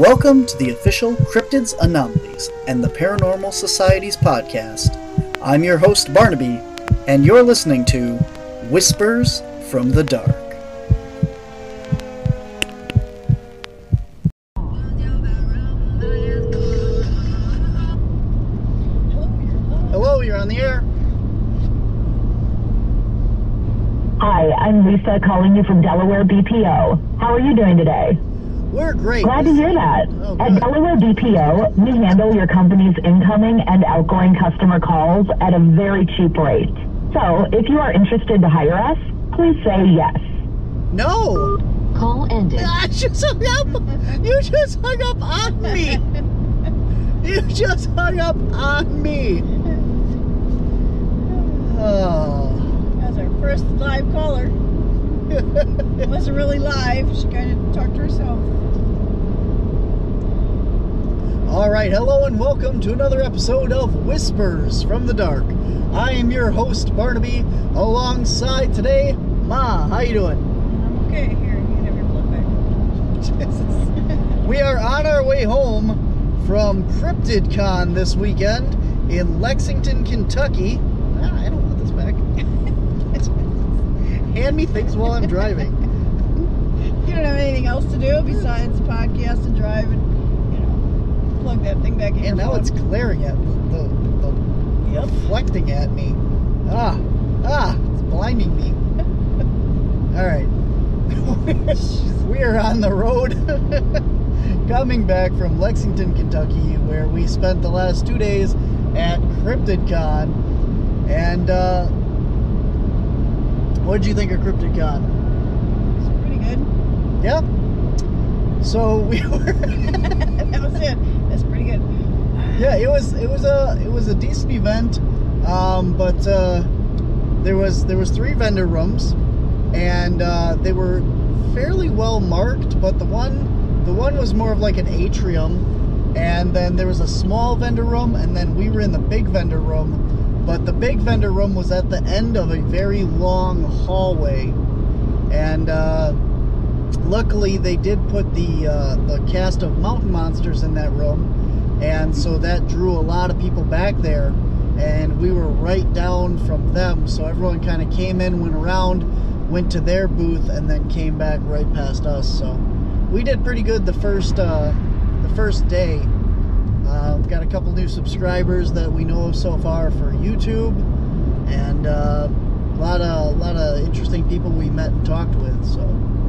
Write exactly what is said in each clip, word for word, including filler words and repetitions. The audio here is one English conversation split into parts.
Welcome to the official Cryptids, Anomalies, and the Paranormal Society's podcast. I'm your host, Barnaby, and you're listening to Whispers from the Dark. Hello, you're on the air. Hi, I'm Lisa calling you from Delaware B P O. How are you doing today? We're great. Glad to hear that. Oh, At Delaware B P O, we handle your company's incoming and outgoing customer calls at a very cheap rate. So, if you are interested to hire us, please say yes. No! Call ended. I just hung up! You just hung up on me! You just hung up on me! Oh. That's our first live caller. It wasn't really live. She kind of talked to herself. Alright, hello and welcome to another episode of Whispers from the Dark. I am your host, Barnaby, alongside today, Ma. How you doing? I'm okay. Here, you can have your blood back. Jesus. We are on our way home from CryptidCon this weekend in Lexington, Kentucky. Ah, I don't want this back. Hand me things while I'm driving. You don't have anything else to do besides podcast and drive and, you know, plug that thing back in. And your now phone. it's glaring at the, the, the Yep. reflecting at me. Ah, ah, it's blinding me. All right. We are on the road coming back from Lexington, Kentucky, where we spent the last two days at CryptidCon. And, uh, what did you think of CryptidCon? It's pretty good. Yeah? So we were... That was it. That's pretty good. Yeah, it was it was a it was a decent event, um, but uh, there was there was three vendor rooms, and uh, they were fairly well marked. But the one the one was more of like an atrium, and then there was a small vendor room, and then we were in the big vendor room. But the big vendor room was at the end of a very long hallway, and uh, luckily they did put the uh, the cast of Mountain Monsters in that room, and so that drew a lot of people back there, and we were right down from them, so everyone kind of came in, went around, went to their booth, and then came back right past us. So we did pretty good the first uh, the first day. Uh, we've got a couple new subscribers that we know of so far for YouTube, and uh, a lot of a lot of interesting people we met and talked with. So.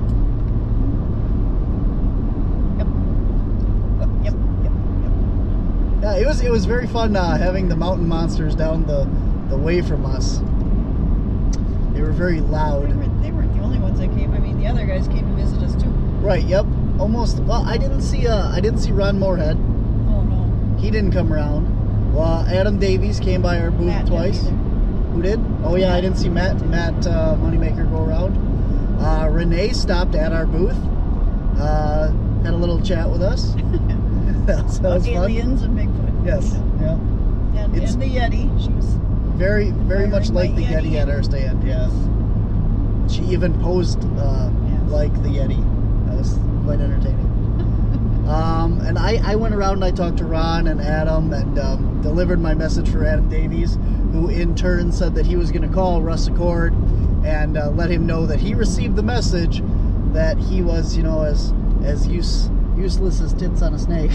Yep. Yep. Yep. Yep. Yeah, it was it was very fun uh, having the Mountain Monsters down the the way from us. They were very loud. They, were, they weren't the only ones that came. I mean, the other guys came to visit us too. Right. Yep. Almost. Well, I didn't see uh I didn't see Ron Moorhead. Oh no. He didn't come around. Well, Adam Davies came by our booth Matt twice. didn't Who did? Oh yeah, I didn't see Matt Matt uh, Moneymaker go around. Uh, Renee stopped at our booth. Uh, had a little chat with us. that was, that was fun. Aliens and Bigfoot. Yes. Yeah. And, It's- and the Yeti. She was Very very much Admiring like the my Yeti Yeti. at our stand. Yes. She even posed uh, Yes. like the Yeti. That was quite entertaining. Um, and I, I went around and I talked to Ron and Adam and um, delivered my message for Adam Davies, who in turn said that he was going to call Russ Accord and uh, let him know that he received the message that he was, you know, as as use, useless as tits on a snake.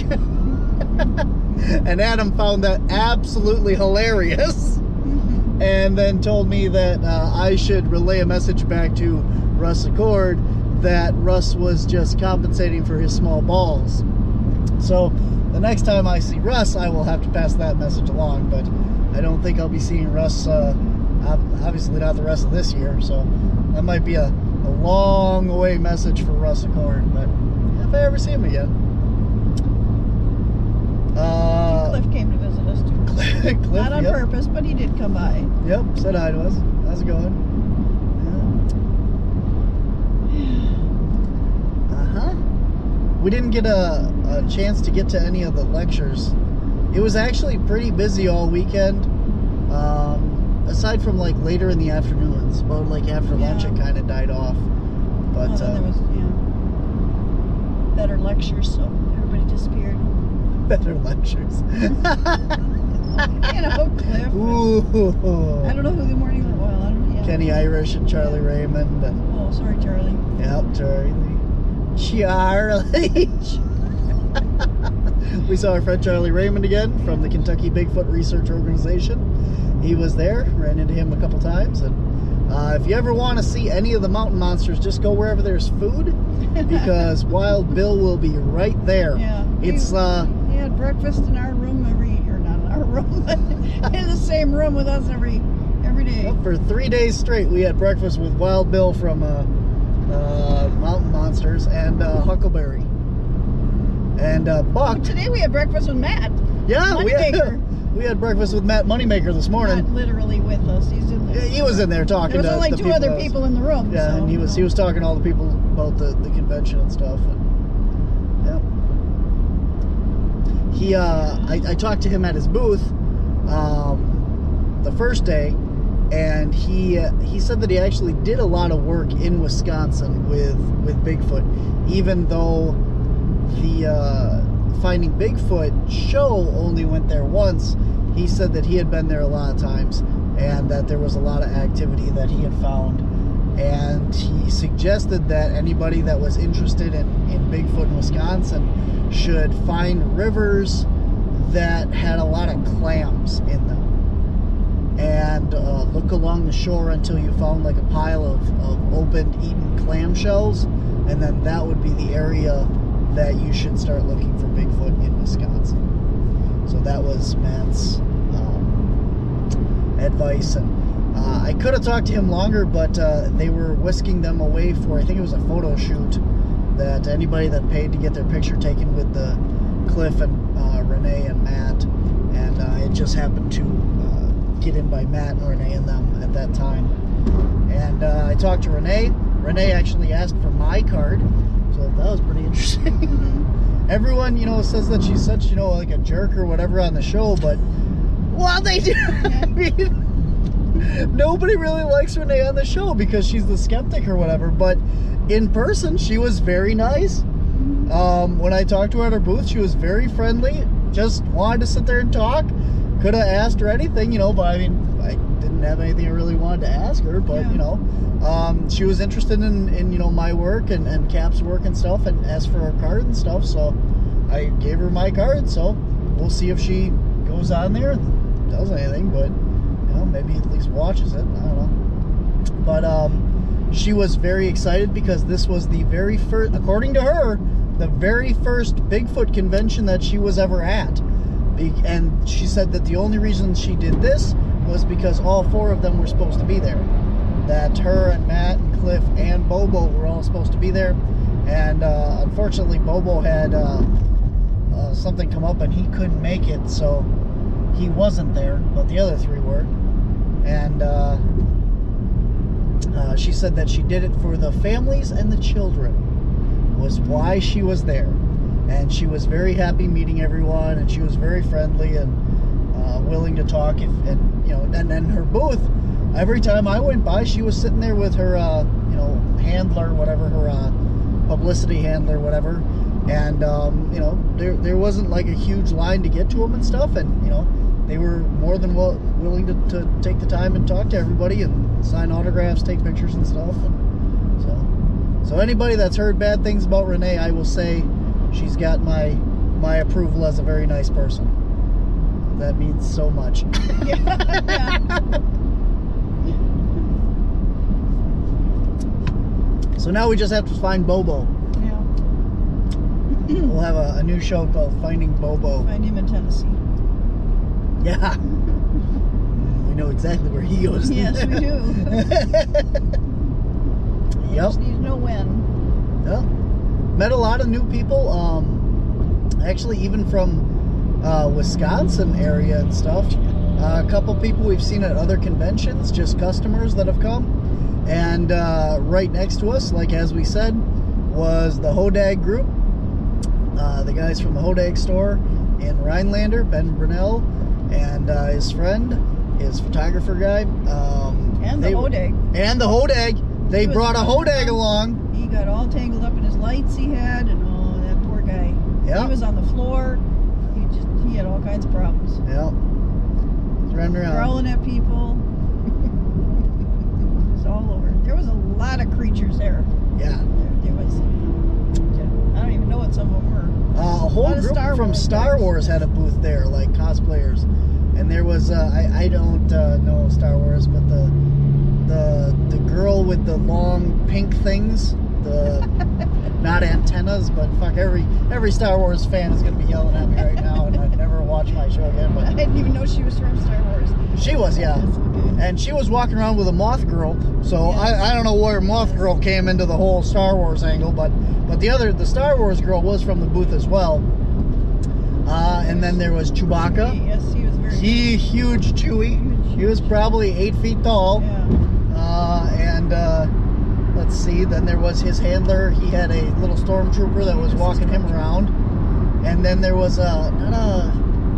And Adam found that absolutely hilarious, and then told me that uh, I should relay a message back to Russ Accord that Russ was just compensating for his small balls. So the next time I see Russ, I will have to pass that message along, but I don't think I'll be seeing Russ, uh, obviously not the rest of this year, so that might be a, a long away message for Russ Accord, but if I ever see him again. Uh, Cliff came to visit us too. Cliff, Not on yep. purpose, but he did come by. Yep, said hi to us. How's it going? Uh-huh. We didn't get a, a chance to get to any of the lectures. It was actually pretty busy all weekend. Um, aside from like later in the afternoons, about like after lunch Yeah. it kind of died off. But Well, then uh, there was, yeah, better lectures, so everybody just disappeared. Better lectures. You know, Cliff. Ooh. I don't know who the morning. Well, I don't know. Yeah. Kenny Irish and Charlie Raymond. And, Oh, sorry, Charlie. yep, Charlie. Charlie. We saw our friend Charlie Raymond again from the Kentucky Bigfoot Research Organization. He was there, ran into him a couple times. And uh, if you ever want to see any of the mountain monsters, just go wherever there's food, because Wild Bill will be right there. Yeah. It's, we, uh... He had breakfast in our room every, or not in our room, but in the same room with us every every day. Well, for three days straight, we had breakfast with Wild Bill from uh, uh, Mountain Monsters and uh, Huckleberry. And uh, Buck. Today we had breakfast with Matt. Yeah, we had, Moneymaker. we had breakfast with Matt Moneymaker this morning. Not literally with us. He's in there. Yeah, he was in there talking There was to only the two people other that was- people in the room. Yeah, so, and he was he was talking to all the people about the, the convention and stuff. And yeah, he uh, I, I talked to him at his booth um, the first day, and he uh, he said that he actually did a lot of work in Wisconsin with with Bigfoot, even though the uh, Finding Bigfoot show only went there once. He said that he had been there a lot of times, and that there was a lot of activity that he had found. And he suggested that anybody that was interested in, in Bigfoot in Wisconsin should find rivers that had a lot of clams in them. And uh, look along the shore until you found like a pile of, of opened, eaten clam shells, and then that would be the area that you should start looking for Bigfoot in Wisconsin. So that was Matt's um, advice. And uh, I could have talked to him longer, but uh, they were whisking them away for, I think it was a photo shoot, that anybody that paid to get their picture taken with the Cliff and uh, Renee and Matt, and uh, it just happened to uh, get in by Matt and Renee and them at that time. And uh, I talked to Renee. Renee actually asked for my card, so that was pretty interesting. Everyone, you know, says that she's such, you know, like a jerk or whatever on the show, but well, they do. I mean, nobody really likes Renee on the show because she's the skeptic or whatever, but in person, she was very nice. Um, when I talked to her at her booth, she was very friendly, just wanted to sit there and talk. Could have asked her anything, you know, but I mean, I didn't have anything I really wanted to ask her, but, Yeah. you know, um, she was interested in, in, you know, my work and, and Cap's work and stuff, and asked for her card and stuff, so I gave her my card, so we'll see if she goes on there and does anything, but, you know, maybe at least watches it, I don't know. But, um, she was very excited because this was the very first, according to her, the very first Bigfoot convention that she was ever at. Be- and she said that the only reason she did this was because all four of them were supposed to be there. That her and Matt and Cliff and Bobo were all supposed to be there. And uh, unfortunately, Bobo had uh, uh, something come up and he couldn't make it, so he wasn't there, but the other three were. And uh, uh, she said that she did it for the families and the children, was why she was there. And she was very happy meeting everyone, and she was very friendly and uh, willing to talk. If and you know, and then her booth, every time I went by, she was sitting there with her, uh, you know, handler, whatever, her uh, publicity handler, whatever. And um, you know, there there wasn't like a huge line to get to them and stuff. And you know, they were more than well, willing to, to take the time and talk to everybody and sign autographs, take pictures and stuff. And so, so anybody that's heard bad things about Renee, I will say, she's got my my approval as a very nice person. That means so much. Yeah. So now we just have to find Bobo. Yeah. We'll have a, a new show called Finding Bobo. Find him in Tennessee. Yeah. We know exactly where he goes. Yes, we do. We Yep. just need to know when. Yeah. Met a lot of new people. Um, actually, even from uh, Wisconsin area and stuff. Uh, a couple people we've seen at other conventions, just customers that have come. And uh, right next to us, like as we said, was the Hodag group. Uh, the guys from the Hodag store in Rhinelander, Ben Brunel, and uh, his friend, his photographer guy. Um, And the they- Hodag. And the Hodag. They He was- brought a Hodag along. He got all tangled up in his lights he had, and oh, that poor guy. Yep. Yeah. He was on the floor. He just he had all kinds of problems. Yeah. He's running around. Growling at people. It was all over. There was a lot of creatures there. Yeah. There, there was. I don't even know what some of them were. Uh, a whole lot of group Star from Wars Star guys. Wars had a booth there, like cosplayers. And there was, uh, I, I don't uh, know Star Wars, but the the the girl with the long pink things, the not antennas, but fuck, every every Star Wars fan is gonna be yelling at me right now, and I'd never watch my show again. I But didn't even know she was from Star Wars. she was, yeah. Yes, okay. And she was walking around with a Moth Girl, so Yes. I, I don't know where Moth Girl came into the whole Star Wars angle, but but the other the Star Wars girl was from the booth as well. Uh, and then there was Chewbacca. Yes, he was very. He huge Chewie. He was probably eight feet tall. Yeah. Uh, and uh, let's see. Then there was his handler. He had a little stormtrooper that was walking him around. And then there was a not a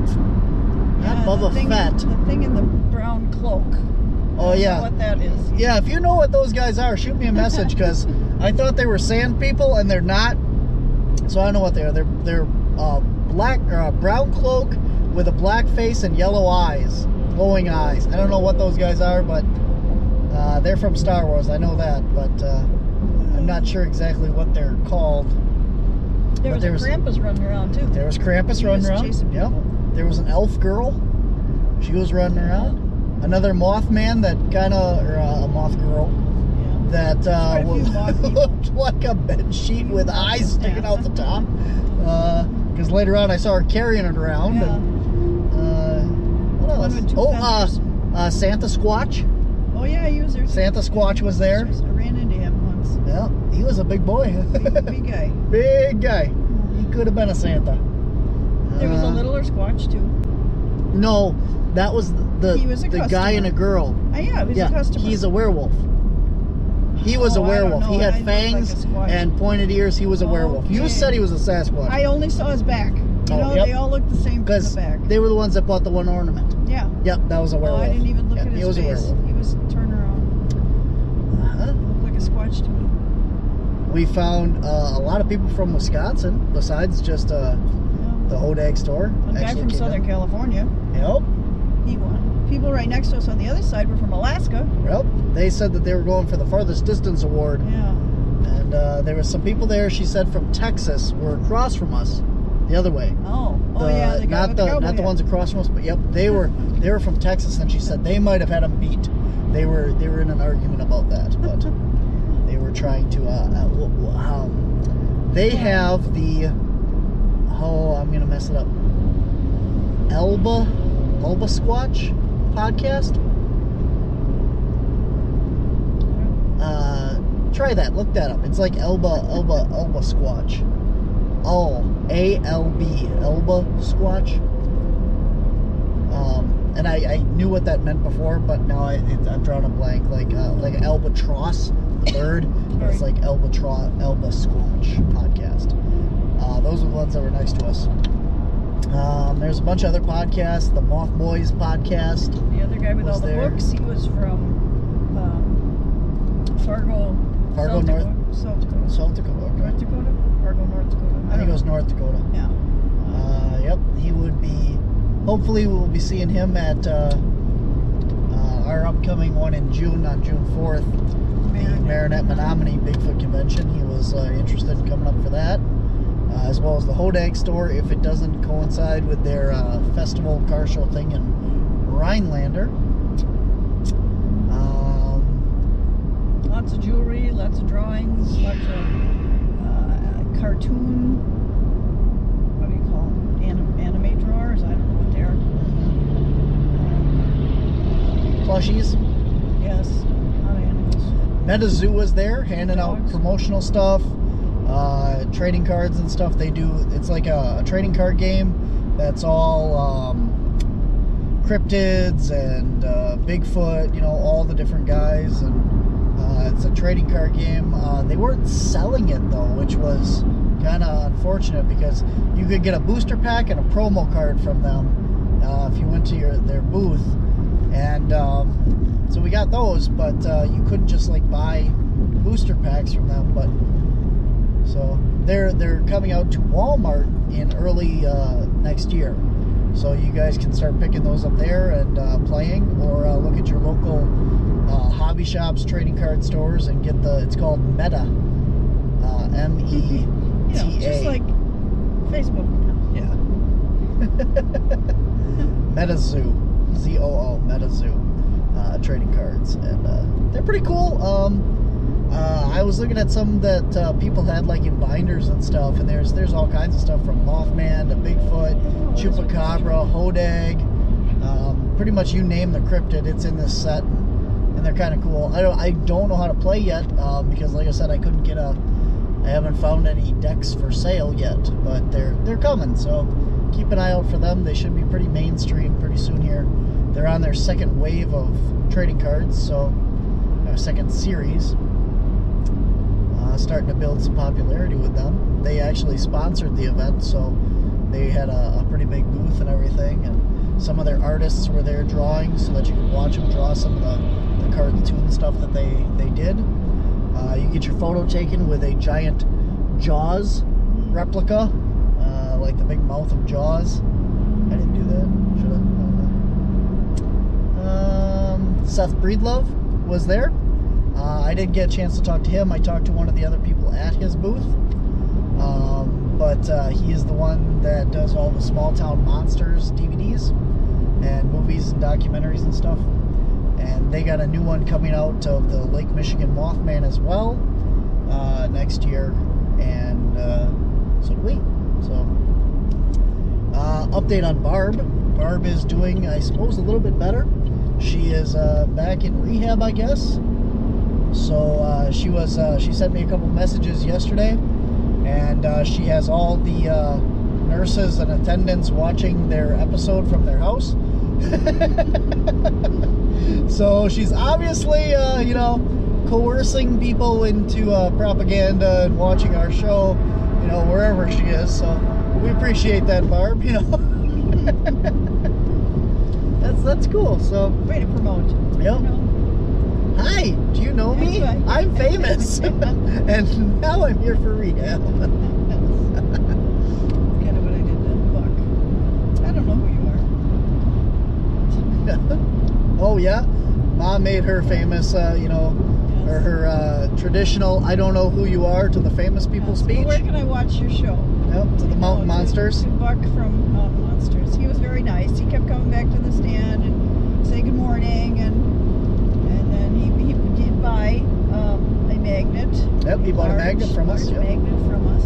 not Yeah, Boba the thing, Fett. The thing in the brown cloak. Oh I don't yeah. know what that is. Yeah, if you know what those guys are, shoot me a message because I thought they were sand people and they're not. So I don't know what they are. They're they're uh, black or uh, brown cloak with a black face and yellow eyes, glowing eyes. I don't know what those guys are, but uh, they're from Star Wars. I know that, but uh, I'm not sure exactly what they're called. There But was there a was- Krampus running around too. There was Krampus He running was around. chasing Yep. people. There was an elf girl. She was running around. Another Mothman that kind of, or uh, a moth girl. Yeah. That uh, Quite a few moth people. looked like a bed sheet with eyes sticking out the top. Because later on I saw her carrying it around. Yeah. And, uh, what One else? with two Oh, uh, feathers. uh, Santa Squatch. Oh yeah, he was there. too. Santa Squatch was there. I ran into him once. Yeah, he was a big boy. Big, big guy. Big guy. He could have been a Santa. There was a Uh, littler Squatch too. No, that was the He was a the guy and a customer. girl. Oh yeah, he was yeah, a customer. he's a werewolf. He was Oh, a I don't werewolf. know. He had I looked like a fangs Squatch. and pointed ears. He was a werewolf. You Okay. said he was a Sasquatch. I only saw his back. You Oh, know, yep. they all look the same from Because the back. they were the ones that bought the one ornament. Yeah. Yep, that was a Oh, werewolf. I didn't even look Yeah, at his he was face. a werewolf. He was turned around. Uh-huh. Looked like a Squatch to me. We found uh, a lot of people from Wisconsin, besides just uh, Yeah. the Hodag store. A guy actually from came Southern in. California. Yep, He won. People right next to us on the other side were from Alaska. yep. They said that they were going for the farthest distance award. Yeah. And uh, there was some people there, she said, from Texas, were across from us, the other way. Oh. Oh The- yeah. The guy not with the, the, cowboy not the hat. ones across from us, but yep, they were they were from Texas, and she said they might have had them beat. They were they were in an argument about that, but they were trying to. Uh, uh, w- w- um, they have the oh, I'm gonna mess it up. Elba Elba Squatch podcast. Uh, try that. Look that up. It's like Elba Elba Elba Squatch. Oh, A L B, Elba Squatch. Um, and I, I knew what that meant before, but now I, it, I've drawn a blank. Like uh, like an albatross, the bird, but it's like Albatross, Elba Squatch podcast. Uh, those are the ones that were next to us. Um, there's a bunch of other podcasts. The Moth Boys podcast. The other guy with was all the there. books, he was from um, Fargo, Fargo, South North- Dakota, South Dakota, South Dakota. North Okay. Dakota, Fargo, North Dakota. I think it was North Dakota. Yeah. Uh, yep, he would be. Hopefully, we'll be seeing him at uh, uh, our upcoming one in June, on June fourth, the Marinette Menominee Bigfoot Convention. He was uh, interested in coming up for that, uh, as well as the Hodag store, if it doesn't coincide with their uh, festival car show thing in Rhinelander. Um, Lots of jewelry, lots of drawings, lots of uh, cartoon. What do you call them? Anim- anime drawers? I don't know what they are. plushies. Um, yes, a lot of animals. MetaZoo was there, handing out Dogs. promotional stuff, uh, trading cards and stuff. They do. It's like a, a trading card game that's all um, cryptids and uh, Bigfoot. You know, all the different guys, and uh, it's a trading card game. Uh, they weren't selling it though, which was kind of unfortunate because you could get a booster pack and a promo card from them uh, if you went to your their booth, and. Um, So we got those, but uh, you couldn't just like buy booster packs from them. But so they're they're coming out to Walmart in early uh, next year. So you guys can start picking those up there and uh, playing, or uh, look at your local uh, hobby shops, trading card stores, and get the. It's called Meta, uh, M E T A. You know, just like Facebook. Yeah. MetaZoo, Z O O, MetaZoo, uh, trading cards, and uh, they're pretty cool. Um, uh, I was looking at some that uh, people had like in binders and stuff, and there's there's all kinds of stuff from Mothman to Bigfoot, Chupacabra, Hodag, um, pretty much you name the cryptid, it's in this set, and they're kind of cool. I don't I don't know how to play yet um, because, like I said, I couldn't get a. I haven't found any decks for sale yet, but they're they're coming, so keep an eye out for them. They should be pretty mainstream pretty soon here. They're on their second wave of trading cards, so our second series. Uh, starting to build some popularity with them. They actually sponsored the event, so they had a, a pretty big booth and everything, and some of their artists were there drawing so that you could watch them draw some of the, the cartoon stuff that they, they did. Uh, you get your photo taken with a giant Jaws replica, uh, like the big mouth of Jaws. I didn't do that. Should I? Um, Seth Breedlove was there. Uh, I didn't get a chance to talk to him. I talked to one of the other people at his booth. Um, but uh, he is the one that does all the Small Town Monsters D V Ds and movies and documentaries and stuff. And they got a new one coming out of the Lake Michigan Mothman as well uh, next year, and uh, so do we. So, uh, update on Barb. Barb is doing, I suppose, a little bit better. She is uh, back in rehab, I guess. So uh, she was. Uh, she sent me a couple messages yesterday, and uh, she has all the uh, nurses and attendants watching their episode from their house. So she's obviously, uh, you know, coercing people into uh, propaganda and watching our show, you know, wherever she is. So we appreciate that, Barb. You know, that's that's cool. So Way to promote. Yep. You know? Hi, do you know me? That's right. I'm famous, and now I'm here for rehab. Kind of what I did to Buck. I don't know who you are. Oh yeah, Mom made her famous, uh, you know, Yes. or her uh, traditional "I don't know who you are" to the famous people Yes. speech. Where can I watch your show? Yep, to the Mountain No, to- Monsters. To Buck from Mountain Monsters. He was very nice. He kept coming back to the stand and say good morning, and and then he, he did buy um, a magnet. Yep, he bought a large- magnet from us, large yep. magnet from us.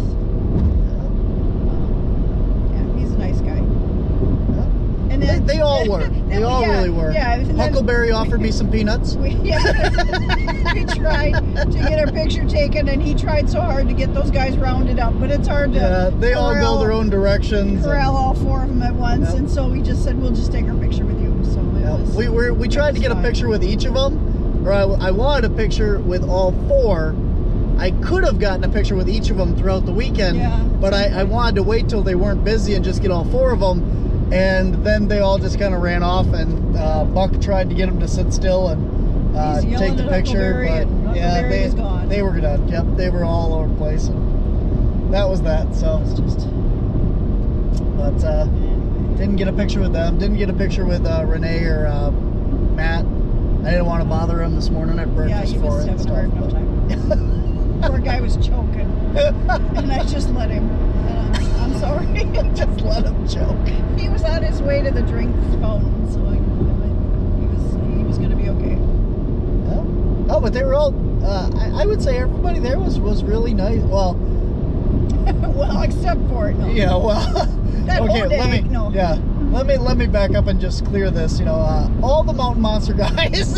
Um, yeah, he's a nice guy. And They, then, they all were. then They we- all yeah, really were. Yeah, and then Huckleberry offered me some peanuts. We, yeah, we tried to get our picture taken, and he tried so hard to get those guys rounded up, but it's hard to. Yeah, they all go corral- their own directions. Corral all four of them at once, Yep. and so we just said we'll just take our picture with you. So it Yeah, was, we were we it tried to was get a fine. picture with each of them, or I, I wanted a picture with all four. I could have gotten a picture with each of them throughout the weekend, Yeah. but I, I wanted to wait till they weren't busy and just get all four of them, and then they all just kind of ran off, and uh, Buck tried to get them to sit still and uh, He's yelling take the at picture, Huckleberry, but and yeah, Huckleberry they was gone. they were done. Yep, they were all over the place, and that was that. So, It's just. but uh, Anyway. didn't get a picture with them. Didn't get a picture with uh, Renee or uh, Matt. I didn't want to bother him this morning at Yeah, breakfast he for was it and having a stuff. hard enough but- time. Poor guy was choking, and I just let him. And I'm, I'm sorry. Just let him choke. He was on his way to the drink fountain, so I, he was he was going to be okay. Yeah. Oh, but they were all. Uh, I, I would say everybody there was was really nice. Well, Well, except for it. No. yeah. Well, That okay. whole Let day, me. no. Yeah. Let me let me back up and just clear this. You know, uh, all the Mountain Monster guys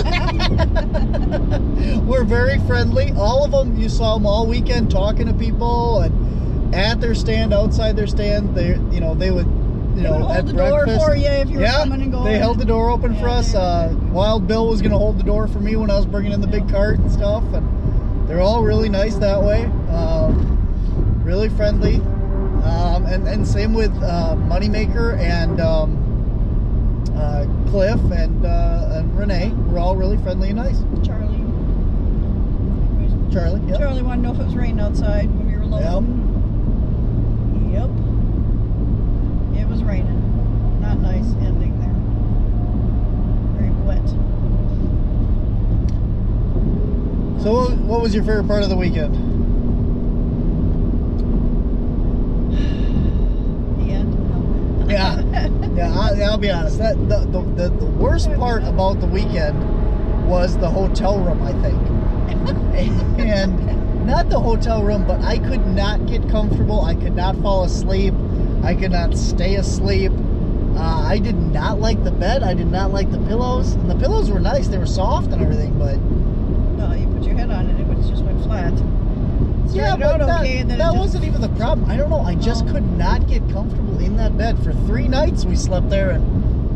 were very friendly. All of them, you saw them all weekend talking to people and at their stand, outside their stand. They, you know, they would, you They know, would hold at the door breakfast. for you if you were yeah, coming and going. they held the door open for Yeah, us. they- Uh, Wild Bill was going to hold the door for me when I was bringing in the big Yeah. cart and stuff, and they're all really nice that way. Um, really friendly. Um, and, and same with uh, Moneymaker and um, uh, Cliff and, uh, and Renee. We're all really friendly and nice. Charlie. Charlie, yeah. Charlie wanted to know if it was raining outside when we were loading. what was your favorite part of the weekend? The end. No. Yeah, yeah. I, I'll be honest. That the, the the the worst part about the weekend was the hotel room, I think, and not the hotel room, but I could not get comfortable. I could not fall asleep. I could not stay asleep. Uh, I did not like the bed. I did not like the pillows. And the pillows were nice. They were soft and everything, but No, you put your head on it, it just went flat. yeah, Started but out that, okay, and then it that just- wasn't even the problem. I don't know. I just Oh. could not get comfortable in that bed for three nights. We slept there, and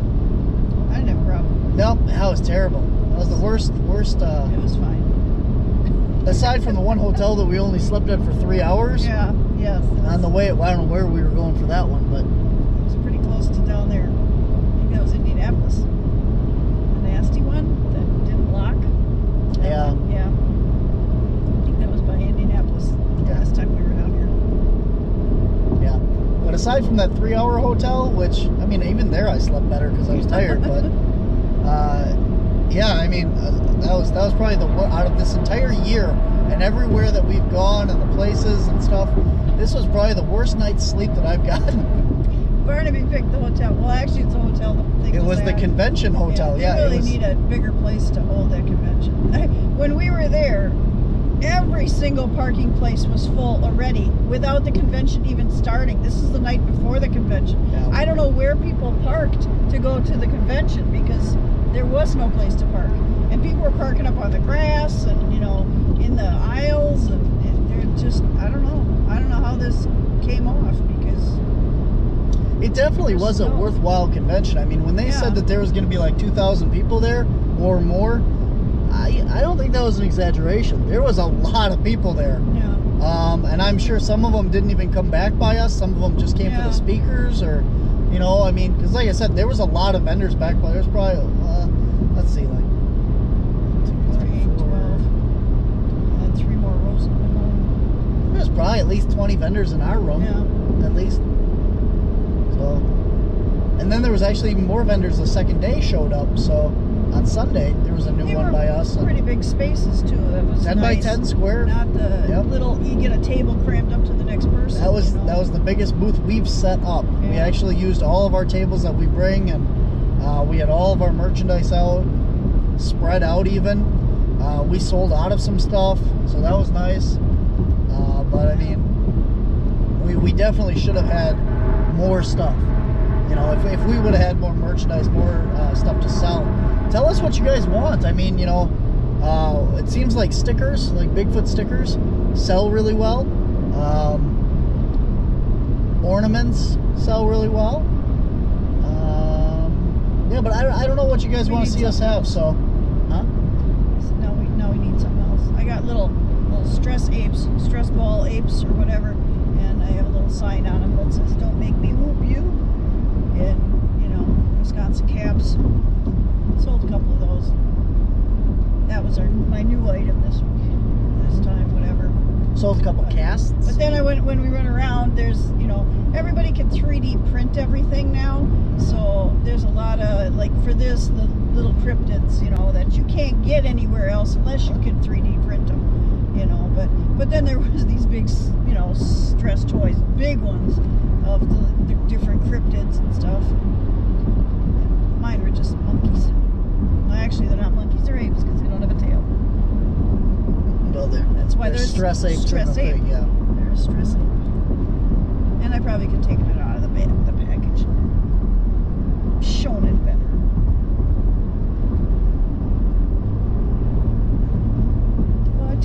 I didn't have a problem. nope, that was terrible. That was the worst, worst. Uh, It was fine. aside from the one hotel that we only slept at for three hours. Yeah, yes. it On the was- way, I don't know where we were going for that one, but It was pretty close to down there. I think that was Indianapolis. The nasty one that didn't lock. That Yeah. one? Yeah. I think that was by Indianapolis the Yeah. last time we were down here. yeah. But aside from that three-hour hotel, which I mean, even there I slept better because I was tired. But uh, yeah, I mean, uh, that was that was probably the wor- out of this entire year and everywhere that we've gone and the places and stuff. This was probably the worst night's sleep that I've gotten. Barnaby picked the hotel. Well, actually, it's a hotel. The thing It was the at. convention hotel. They Yeah, really it was. need a bigger place to hold that convention. When we were there, every single parking place was full already without the convention even starting. This is the night before the convention. Yeah. I don't know where people parked to go to the convention because there was no place to park. And people were parking up on the grass and, you know, in the aisles, and, and they're just, I don't know. I don't know how this came off because It definitely was a Snow. worthwhile convention. I mean, when they Yeah. said that there was going to be like two thousand people there or more, I I don't think that was an exaggeration. There was a lot of people there. yeah. Um, and I'm sure some of them didn't even come back by us. Some of them just came for Yeah. the speakers, or, you know, I mean, because like I said, there was a lot of vendors back by. There's probably, uh, let's see, like two, three, Eight, four. twelve, and three more rows of them. There's probably at least twenty vendors in our room, Yeah. at least. So, and then there was actually even more vendors. The second day showed up. So on Sunday there was a new They one were by us. and Pretty big spaces too. That was ten by nice. ten square. Not the Yep. little you get a table crammed up to the next person. That was you know? that was the biggest booth we've set up. We Yeah. actually used all of our tables that we bring, and uh, we had all of our merchandise out, spread out even. Uh, we sold out of some stuff, so that was nice. Uh, but I mean, we, we definitely should have had more stuff. You know, if, if we would have had more merchandise, more uh, stuff to sell. Tell us what you guys want. I mean, you know, uh, it seems like stickers, like Bigfoot stickers, sell really well. Um, ornaments sell really well. Um, yeah, but I, I don't know what you guys We want to need see us something have. else. So, huh? So now we now we need something else. I got little little stress apes, stress ball apes or whatever, and I have a little sign on them that says "Don't make me whoop you," and you know, Wisconsin caps. Sold a couple of those. That was our my new item this week, this time, whatever. Sold a couple casts. But then I went when we run around. There's you know everybody can three D print everything now, so there's a lot of like for this the little cryptids you know that you can't get anywhere else unless you can three D print them, you know. But but then there was these big you know stress toys, big ones of the, the different cryptids and stuff. Mine were just monkeys. Well, actually, they're not monkeys; they're apes because they don't have a tail. Well, they're, That's why they're there's stress apes. in stress the ape. thing, yeah. They're stressing. And I probably could take it out of the bag, the package. Shown it better. But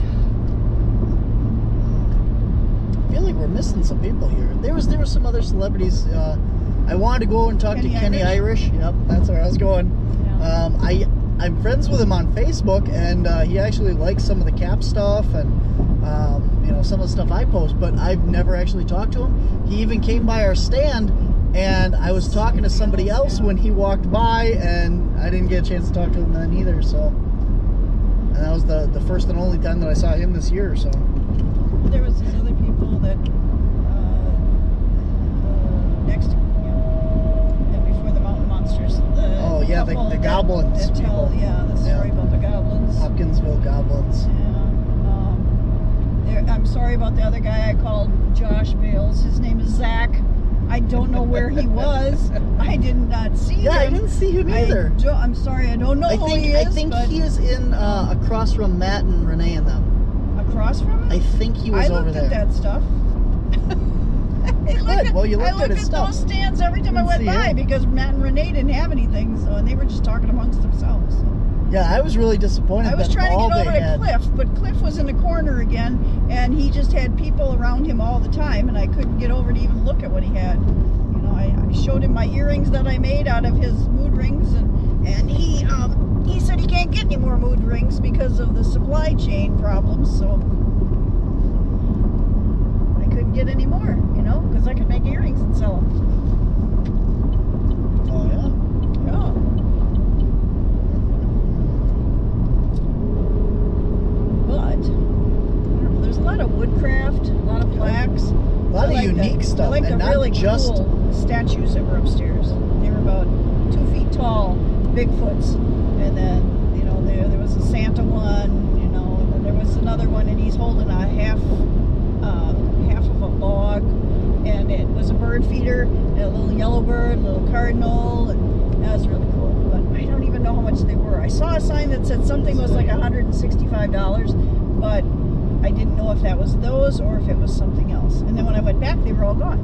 I feel like we're missing some people here. There was there were some other celebrities. Uh, I wanted to go and talk Kenny to Kenny Irish? Irish. Yep, that's where I was going. yeah. Um, I I'm friends with him on Facebook, and uh, he actually likes some of the cap stuff and um, you know some of the stuff I post. But I've never actually talked to him. He even came by our stand, and I was talking to somebody else when he walked by, and I didn't get a chance to talk to him then either. So, and that was the the first and only time that I saw him this year. So. There was these other people that uh, uh, next to you know, and before the mountain monsters. The Oh, yeah, the- couple the that- goblins That tell, people. yeah, the story Yeah. about the goblins. Hopkinsville Goblins. Yeah. Um, other. I'm sorry about the other guy I called Josh Bales. His name is Zach. I don't know where he was. I did not see Yeah, him. I didn't see him I either. do, I'm sorry, I don't know I who think he is. I think but he is in uh, across from Matt and Renee and them. across from him. I think he was I over looked there. at that stuff. I Good. looked at- Well, you looked I at looked his at stuff. those stands every time I Didn't went see by him. because Matt and Renee didn't have anything, so and they were just talking amongst themselves. So. Yeah, I was really disappointed. I was that trying all to get over they to had, Cliff, but Cliff was in the corner again, and he just had people around him all the time, and I couldn't get over to even look at what he had. You know, I, I showed him my earrings that I made out of his mood rings, and and he um, he said he can't get any more mood rings because of the supply chain problems. So I couldn't get any more, you know, because I could make earrings and sell them. Oh yeah. Yeah. But I don't know, there's a lot of woodcraft, a lot of plaques, A lot I of like unique the, stuff, I like and the not really just. cool statues that were upstairs. They were about two feet tall, Bigfoots, and then you know there there was a Santa one, you know, and then there was another one, and he's holding a half uh, half of a log, and it was a bird feeder, and a little yellow bird, a little cardinal, and that was really cool. But I don't even know how much they were. I saw a sign that said something was like one hundred sixty-five dollars, but I didn't know if that was those or if it was something else. And then when I went back, they were all gone.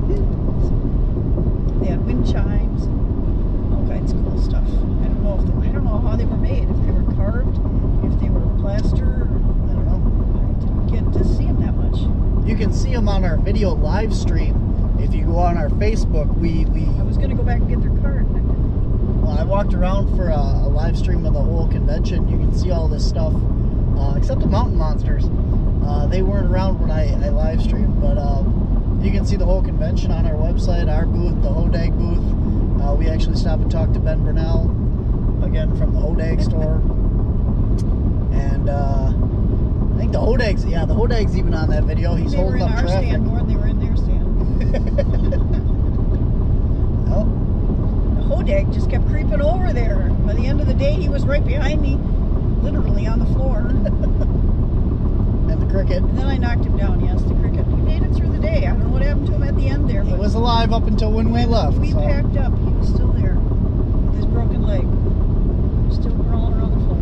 They had wind chimes and all kinds of cool stuff. I don't know if they, I don't know how they were made. If they were carved, if they were plaster. I don't know. I didn't get to see them that much. You can see them on our video live stream. If you go on our Facebook, we we. I was gonna go back and get their card. And I didn't. Well, I walked around for a, a live stream of the whole convention. You can see all this stuff, uh, except the mountain monsters. Uh, they weren't around when I, I live streamed, but um, you can see the whole convention on our website, our booth, the Hodag booth. Uh, we actually stopped and talked to Ben Burnell, again from the Hodag store. And uh, I think the Hodag's, yeah, the Hodag's even on that video. He's They were holding in up our traffic. stand more than they were in their stand. Oh, The Hodag just kept creeping over there. By the end of the day, he was right behind me, literally on the floor. and the cricket. And then I knocked him down, yes, the cricket. He made it through the day. I don't know what happened to him at the end there. He But was alive up until when we left. we so. packed up. He was still there with his broken leg. Still crawling around the floor.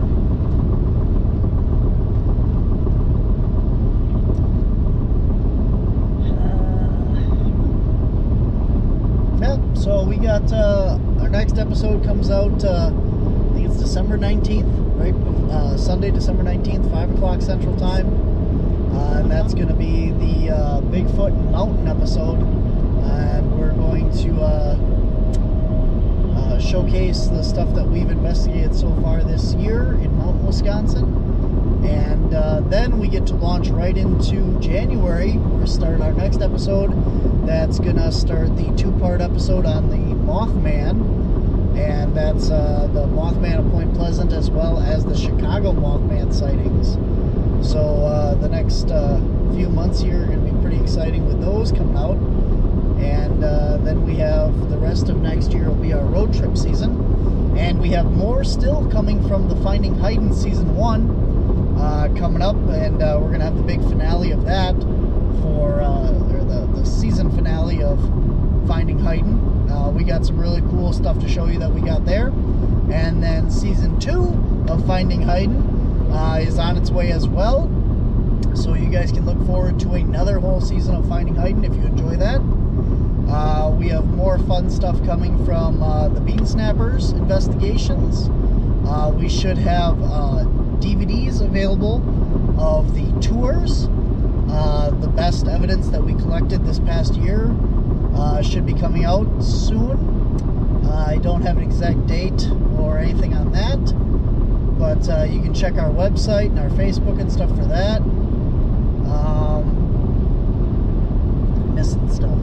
Yep, so we got, uh, our next episode comes out, uh, I think it's December nineteenth, right? Uh, Sunday, December nineteenth, five o'clock Central Time. Uh, and that's going to be the uh, Bigfoot and Mountain episode. And we're going to uh, uh, showcase the stuff that we've investigated so far this year in Mountain, Wisconsin. And uh, then we get to launch right into January. We're start our next episode. That's gonna start the two-part episode on the Mothman, and that's uh, the Mothman of Point Pleasant as well as the Chicago Mothman sightings. So uh, the next uh, few months here are gonna be pretty exciting with those coming out. And uh, then we have the rest of next year will be our road trip season, and we have more still coming from the Finding Hayden season one. Uh, coming up, and uh, we're gonna have the big finale of that for uh, or the, the season finale of Finding Hayden. Uh, we got some really cool stuff to show you that we got there, and then season two of Finding Hayden uh, is on its way as well. So you guys can look forward to another whole season of Finding Hayden if you enjoy that. Uh, we have more fun stuff coming from uh, the Bean Snappers investigations. Uh, we should have uh, D V Ds available of the tours. Uh, the best evidence that we collected this past year uh, should be coming out soon. Uh, I don't have an exact date or anything on that, but uh, you can check our website and our Facebook and stuff for that. Um, missing stuff.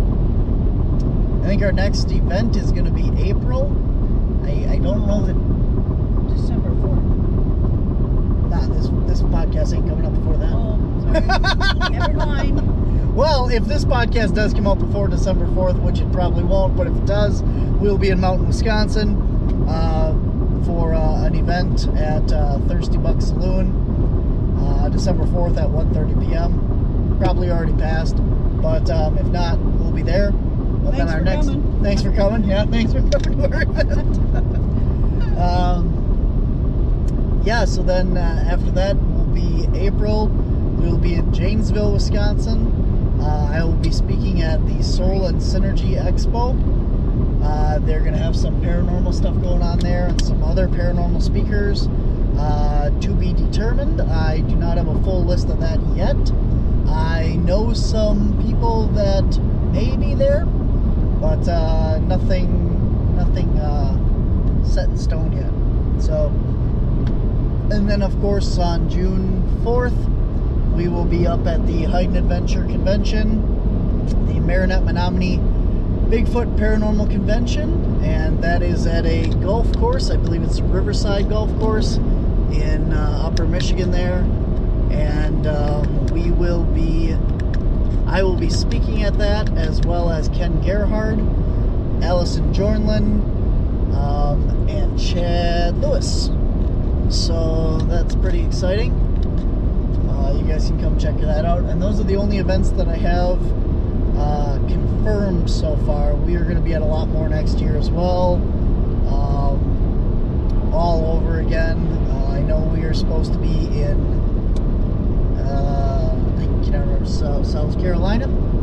I think our next event is going to be April. I, I don't know that. December fourth. Nah, this this podcast ain't coming up before that. Oh, sorry. Never mind. Well, if this podcast does come out before December fourth, which it probably won't, but if it does, we'll be in Mountain, Wisconsin uh, for uh, an event at uh, Thirsty Buck Saloon. uh, December fourth at one thirty p.m. Probably already passed, but um, if not, we'll be there. But Thanks then our for next, coming. Thanks for coming. Yeah, thanks for coming to our event. um, yeah, so then uh, after that will be April. We'll be in Janesville, Wisconsin. Uh, I will be speaking at the Soul and Synergy Expo. Uh, they're going to have some paranormal stuff going on there and some other paranormal speakers uh, to be determined. I do not have a full list of that yet. I know some people that may be there, but uh, nothing, nothing uh, set in stone yet. So, and then of course on June fourth, we will be up at the Hayden Adventure Convention, the Marinette Menominee Bigfoot Paranormal Convention, and that is at a golf course. I believe it's Riverside Golf Course in uh, Upper Michigan there. And um, we will be, I will be speaking at that, as well as Ken Gerhard, Allison Jornlin, um, and Chad Lewis. So that's pretty exciting. Uh, you guys can come check that out. And those are the only events that I have uh, confirmed so far. We are going to be at a lot more next year as well. Um, all over again. Uh, I know we are supposed to be in Uh, I can't remember, South, South Carolina.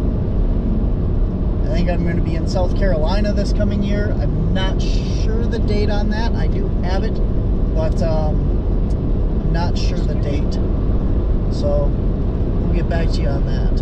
I think I'm going to be in South Carolina this coming year. I'm not sure the date on that. I do have it, but um, I'm not sure the date. So we'll get back to you on that.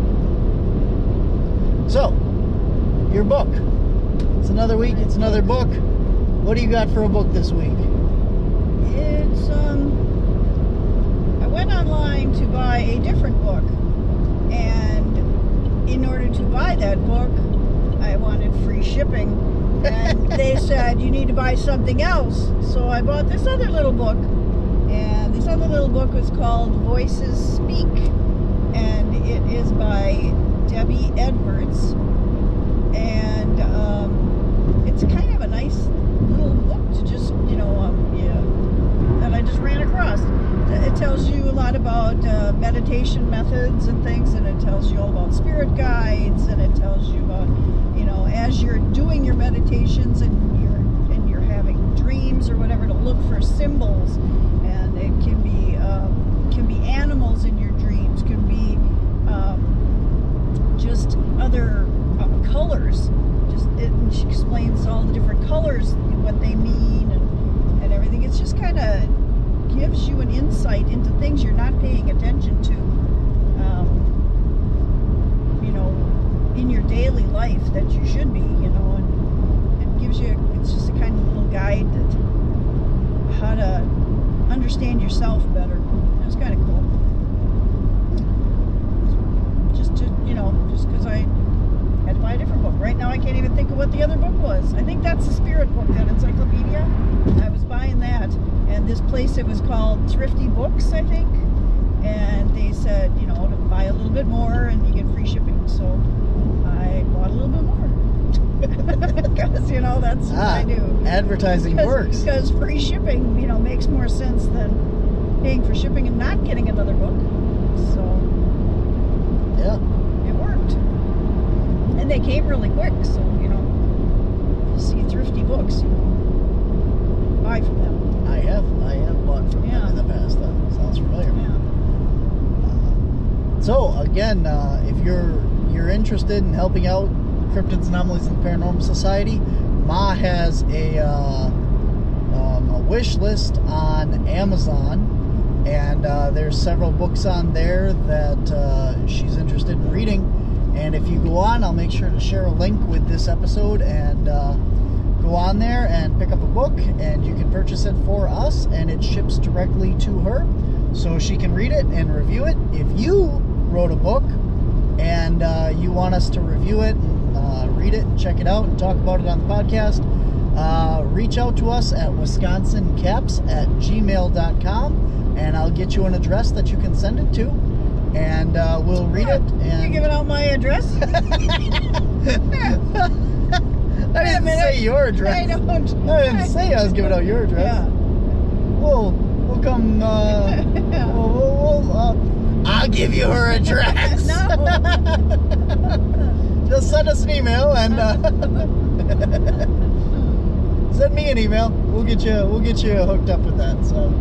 So, your book. It's another week. It's another book. What do you got for a book this week? It's, um, I went online to buy a different book, and in order to buy that book, I wanted free shipping, and they said, you need to buy something else. So I bought this other little book, and this other little book was called Voices Speak, and it is by Debbie Edwards, and um, it's kind of a nice little book to just, you know, um, yeah, that I just ran across. It tells you a lot about uh, meditation methods and things, and it tells you all about spirit guides, and it tells you about, you know, as you're doing your meditations and you're and you're having dreams or whatever, to look for symbols, and it can be um, can be animals in your dreams, can be um, just other uh, colors. Just it, and she explains all the different colors, what they mean, and and everything. It's just kind of gives you an insight into things you're not paying attention to, um, you know, in your daily life that you should be, you know, and it gives you, it's just a kind of little guide that how to understand yourself better. It's kind of cool. Just to, you know, just because I had to buy a different book. Right now I can't even think of what the other book was. I think that's the spirit book, that encyclopedia. I was buying that. And this place, it was called Thrifty Books, I think. And they said, you know, to buy a little bit more and you get free shipping. So I bought a little bit more. Because, you know, that's what ah, I do. Advertising because, works. Because free shipping, you know, makes more sense than paying for shipping and not getting another book. So, yeah, it worked. And they came really quick. So, you know, you see Thrifty Books, you know, buy from them. I have, I have bought from Yeah. them in the past. That sounds familiar. Yeah. Uh, so again, uh, if you're you're interested in helping out Cryptids, Anomalies, and the Paranormal Society, Ma has a uh, um, a wish list on Amazon, and uh, there's several books on there that uh, she's interested in reading. And if you go on, I'll make sure to share a link with this episode, and uh, go on there and pick up a book, and you can purchase it for us, and it ships directly to her so she can read it and review it. If you wrote a book and uh, you want us to review it and uh, read it and check it out and talk about it on the podcast, uh, reach out to us at wisconsin caps at gmail dot com, and I'll get you an address that you can send it to, and uh, we'll read Yeah, it. And you giving out my address? I didn't say your address. I don't. I didn't say I was giving out your address. Yeah. We'll we'll come. Uh, we'll, we'll, we'll, uh, I'll give you her address. No. Just send us an email and uh, send me an email. We'll get you. We'll get you hooked up with that. So.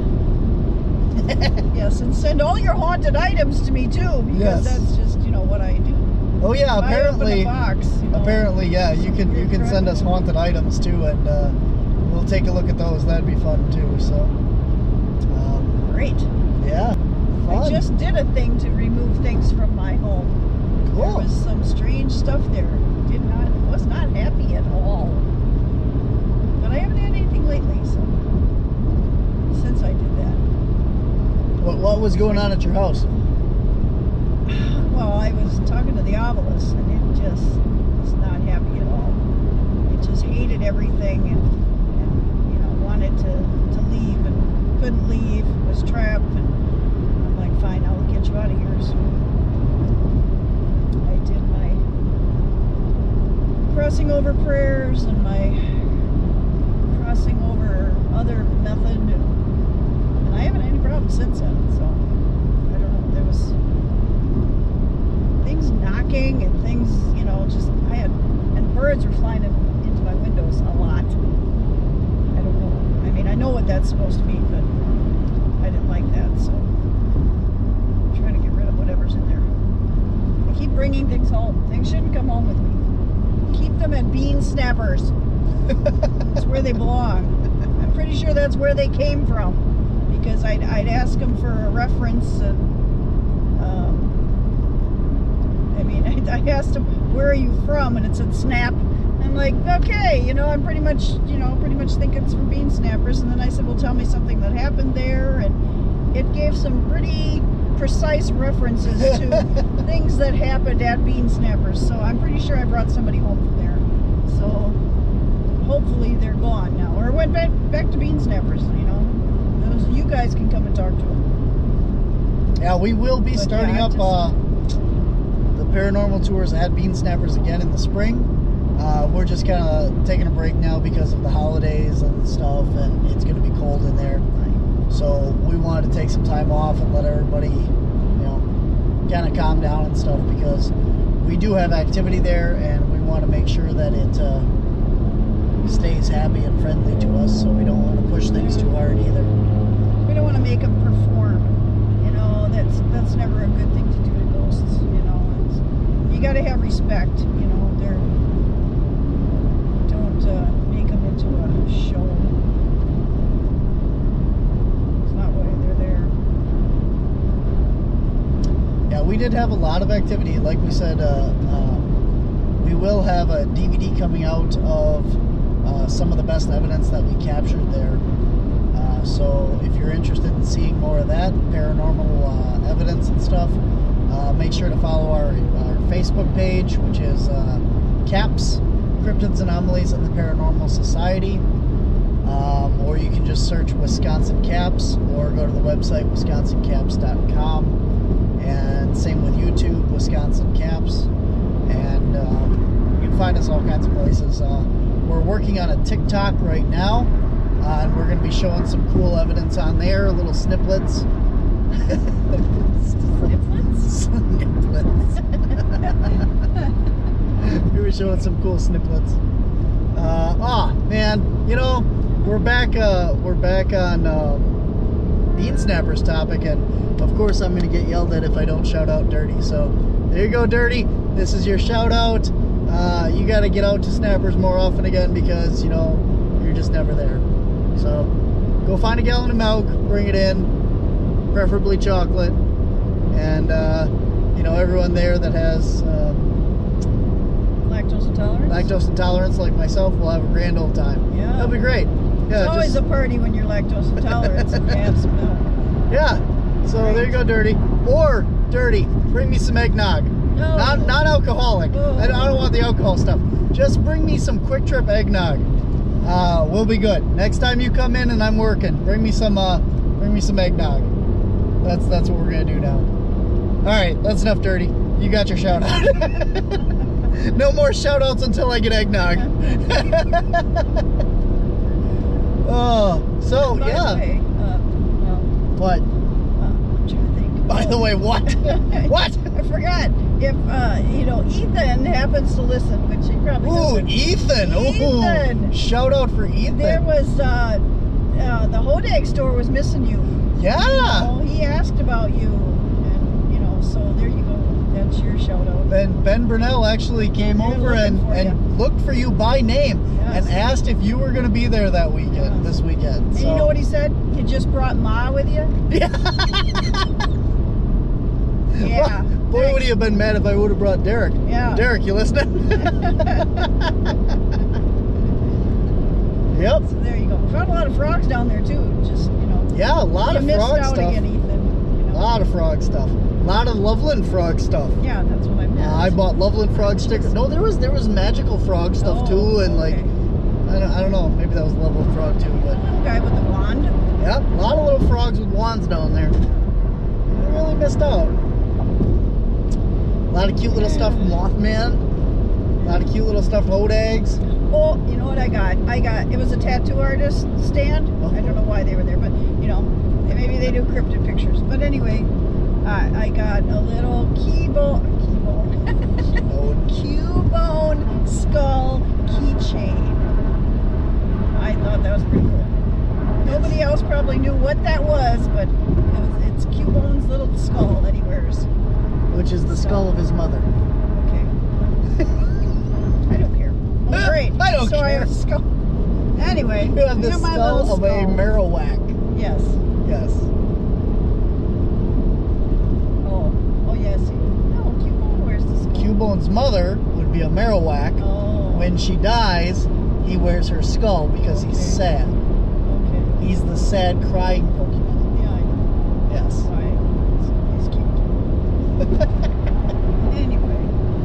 Yes, and send all your haunted items to me too, because Yes. that's just, you know, what I do. Oh yeah, If I open apparently. a box, you know, Apparently, yeah. You can you can send us haunted items too, and uh, we'll take a look at those. That'd be fun too. So. Um, Great. yeah. I Fun. just did a thing to remove things from my home. There Cool. was some strange stuff there. Did not was not happy at all. But I haven't had anything lately, so since I did that. What what was going on at your house? Well, I was talking to the obelisk, and it just was not happy at all. It just hated everything, and, and you know, wanted to, to leave and couldn't leave. Was trapped, and I'm like, fine, I'll get you out of here. So I did my crossing over prayers and my crossing over other method, and, and I haven't had any problems since then. So I don't know. There was things knocking and things, you know, just I had, and birds were flying in, into my windows a lot. I don't know. I mean, I know what that's supposed to mean, but I didn't like that, so I'm trying to get rid of whatever's in there. I keep bringing things home. Things shouldn't come home with me. Keep them at Bean Snappers. That's where they belong. I'm pretty sure that's where they came from, because I'd, I'd ask them for a reference, and um, I mean, I, I asked them, where are you from? And it said Snap. I'm like, okay, you know, I'm pretty much, you know, pretty much think it's from Bean Snappers. And then I said, well, tell me something that happened there. And it gave some pretty precise references to things that happened at Bean Snappers. So I'm pretty sure I brought somebody home from there. So hopefully they're gone now. Or went back, back to Bean Snappers, you know. Those, you guys can come and talk to them. Yeah, we will be But, starting yeah, I up just- uh, the paranormal tours at Bean Snappers again in the spring. Uh, we're just kind of taking a break now because of the holidays and stuff, and it's going to be cold in there. So we wanted to take some time off and let everybody, you know, kind of calm down and stuff, because we do have activity there, and we want to make sure that it uh, stays happy and friendly to us. So we don't want to push things too hard either. We don't want to make them perform. You know, that's that's never a good thing to do to ghosts. You know, it's, you got to have respect. You know, they're don't uh, make them into a show. It's not why they're there. Yeah, we did have a lot of activity. Like we said, uh, uh, we will have a D V D coming out of uh, some of the best evidence that we captured there. Uh, so if you're interested in seeing more of that paranormal uh, evidence and stuff, uh, make sure to follow our, our Facebook page, which is uh, CAPS, Cryptids, Anomalies, and the Paranormal Society. Um, or you can just search Wisconsin Caps, or go to the website wisconsin caps dot com. And same with YouTube, Wisconsin Caps. And um, you can find us all kinds of places. Uh, we're working on a TikTok right now, uh, and we're going to be showing some cool evidence on there, little snippets. Snippets? Snippets. We were showing some cool snippets. Uh, ah, man, you know, we're back. Uh, we're back on um, Bean Snappers topic, and of course, I'm going to get yelled at if I don't shout out Dirty. So there you go, Dirty. This is your shout out. Uh, you got to get out to Snappers more often again, because you know you're just never there. So go find a gallon of milk, bring it in, preferably chocolate, and uh, you know, everyone there that has um, Lactose intolerance? lactose intolerance like myself will have a grand old time. Yeah. That'll be great. Yeah, It's always just- a party when you're lactose intolerant and you have some milk. yeah. So there you go, Dirty. Or Dirty, bring me some eggnog. No. Not not alcoholic. Oh. I, don't, I don't want the alcohol stuff. Just bring me some Quick Trip eggnog. Uh, we'll be good. Next time you come in and I'm working, bring me some uh, bring me some eggnog. That's that's what we're gonna do now. All right, that's enough, Dirty. You got your shout out. No more shout outs until I get eggnog. Oh, so By yeah. the way, uh, What? Uh, I'm trying to think. By the way, what? What? I forgot. If, uh, you know, Ethan happens to listen, which he probably Ooh, doesn't. Ethan. Ethan. Ooh, shout out for Ethan. There was, uh, uh, the Hodag store was missing you. Yeah. Oh, he asked about you. And, you know, so there you go. That's your shout out. Ben, Ben Burnell actually came They're over and, looking for and you. looked for you by name Yes. and asked if you were going to be there that weekend, Yes. this weekend. And So. you know what he said? You just brought Ma with you? Yeah. Yeah. Boy, Thanks. would he have been mad if I would have brought Derek. Yeah. Derek, you listening? Yep. So there you go. We found a lot of frogs down there too. Just, you know. Yeah, a lot you of missed frog out stuff. again, Ethan. You A know? lot of frog stuff. A lot of Loveland frog stuff. Yeah, that's what I meant. Uh, I bought Loveland frog stickers. No, there was there was magical frog stuff Oh, too, and like okay. I don't, I don't know, maybe that was Loveland frog too, but Little guy with the wand. yeah, a lot of little frogs with wands down there. I really missed out. A lot of cute little stuff from Mothman. A lot of cute little stuff from Hodags. Oh, you know what I got? I got, it was a tattoo artist stand. Oh. I don't know why they were there, but, you know, maybe they do cryptid pictures. But anyway, uh, I got a little keybone, keybone, Oh, Cubone skull keychain. I thought that was pretty cool. Nobody else probably knew what that was, but it was, it's Cubone's little skull that he wears. which is the skull of his mother. Okay. I don't care. Oh, great. I don't so I care. have a skull. Anyway, You have the here's my skull little of a skull. Marowak. Yes. Yes. Oh. Oh, yes. No, Cubone wears the skull. Cubone's mother would be a Marowak. Oh. When she dies, he wears her skull because he's Okay. sad. Okay. He's the sad, crying Pokemon. Yeah, I know. Yes. That's why he's cute. Anyway.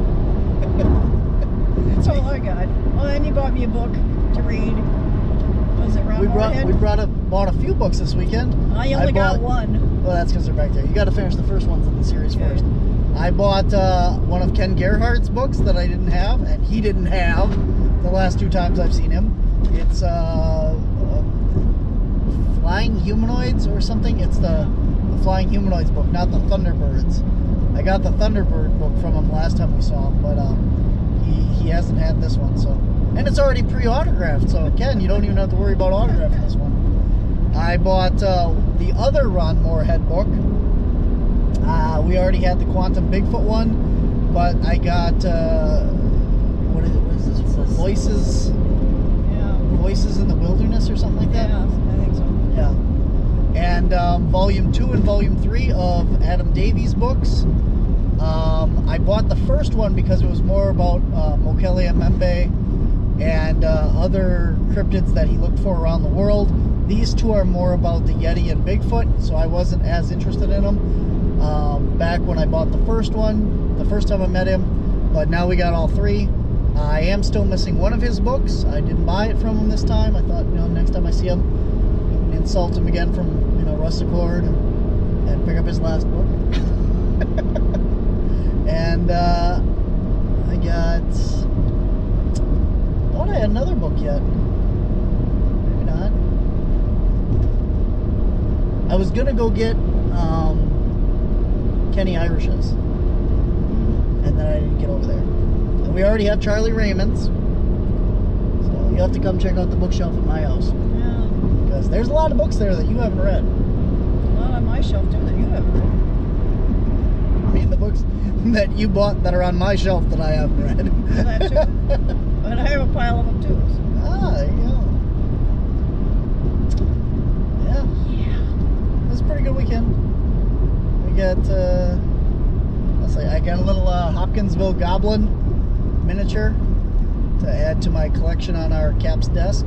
That's all I got. Oh, and you bought me a book to read. Was it Ron We brought Moorhead? we brought a bought a few books this weekend. I only got bought- one. Well, that's because they're back there. You got to finish the first ones in the series Okay. first. I bought uh, one of Ken Gerhardt's books that I didn't have, and he didn't have the last two times I've seen him. It's uh, um, Flying Humanoids or something. It's the, the Flying Humanoids book, not the Thunderbirds. I got the Thunderbird book from him last time we saw him, but um, he, he hasn't had this one. So, and it's already pre-autographed, so Ken, you don't even have to worry about autographing this one. I bought uh, the other Ron Moorhead book. Uh, we already had the Quantum Bigfoot one, but I got uh, what is it? What is this? For Voices, Yeah. Voices in the Wilderness, or something like that. Yeah, I think so. Yeah. And um, volume two and volume three of Adam Davies' books. Um, I bought the first one because it was more about uh, Mokele Mbembe and uh, other cryptids that he looked for around the world. These two are more about the Yeti and Bigfoot, so I wasn't as interested in them um, back when I bought the first one, the first time I met him. But now we got all three. I am still missing one of his books. I didn't buy it from him this time. I thought, you know, next time I see him, I can insult him again from, you know, Rust Accord and, and pick up his last book. And uh, I got, thought I had another book yet. Maybe not. I was gonna go get um, Kenny Irish's, and then I didn't get over there. And we already have Charlie Raymond's, so you have to come check out the bookshelf at my house, Yeah. because there's a lot of books there that you haven't read. A lot on my shelf too that you haven't read. I mean, the books that you bought that are on my shelf that I haven't read. Well, that too. But I have a pile of them too. So. Ah, there you go. Yeah. Yeah. It was a pretty good weekend. We got, uh, let's see, I got a little uh, Hopkinsville Goblin miniature to add to my collection on our Caps desk.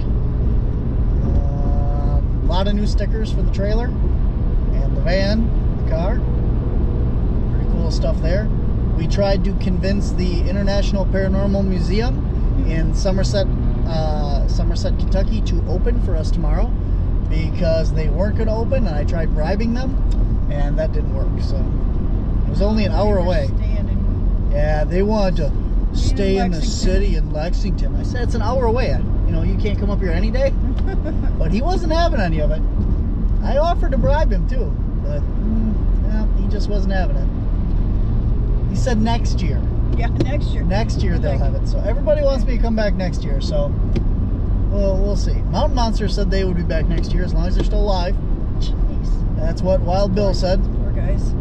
Uh, a lot of new stickers for the trailer and the van, the car. Pretty cool stuff there. We tried to convince the International Paranormal Museum in Somerset, uh, Somerset, Kentucky to open for us tomorrow, because they weren't going to open, and I tried bribing them, and that didn't work. So it was only an hour We were away. staying in- Yeah, they wanted to stay in the Lexington. city in Lexington. I said, it's an hour away. You know, you can't come up here any day. But he wasn't having any of it. I offered to bribe him too, but mm, yeah, he just wasn't having it. He said next year. Yeah, next year. Next year they'll Okay. have it. So everybody wants me to come back next year. So well, we'll see. Mountain Monster said they would be back next year as long as they're still alive. Jeez. That's what Wild Bill said. Poor guys.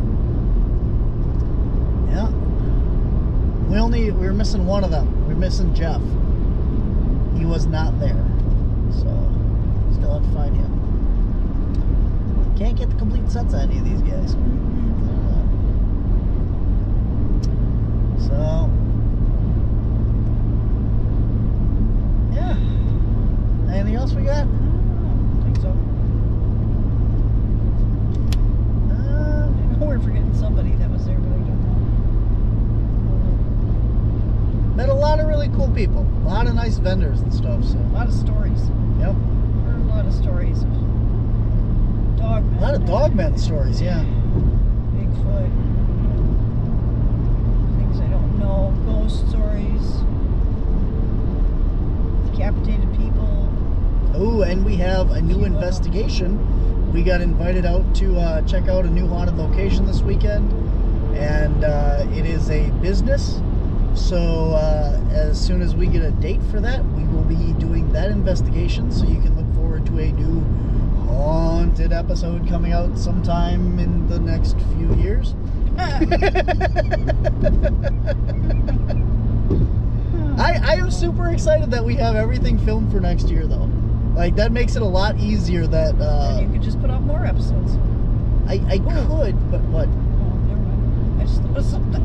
Yeah. We only we were missing one of them. We were missing Jeff. He was not there. So still have to find him. Can't get the complete sets on any of these guys. So yeah. Anything else we got? I don't think so. Uh, I know we're forgetting somebody that was there, but I don't know. met a lot of really cool people. A lot of nice vendors and stuff. So A lot of stories. yep. Heard a lot of stories of dogmen. A lot of dogmen stories, yeah. Bigfoot. Things I don't know. Ghost stories. Decapitated people. Oh, and we have a new Few of them. investigation. We got invited out to uh, check out a new haunted location this weekend, and uh, it is a business. So uh, as soon as we get a date for that, we will be doing that investigation. So you can look forward to a new haunted episode coming out sometime in the next few years. I, I am super excited that we have everything filmed for next year, though. Like, that makes it a lot easier that uh, And you could just put out more episodes. I, I could, but what? Oh, never mind. I just thought of something.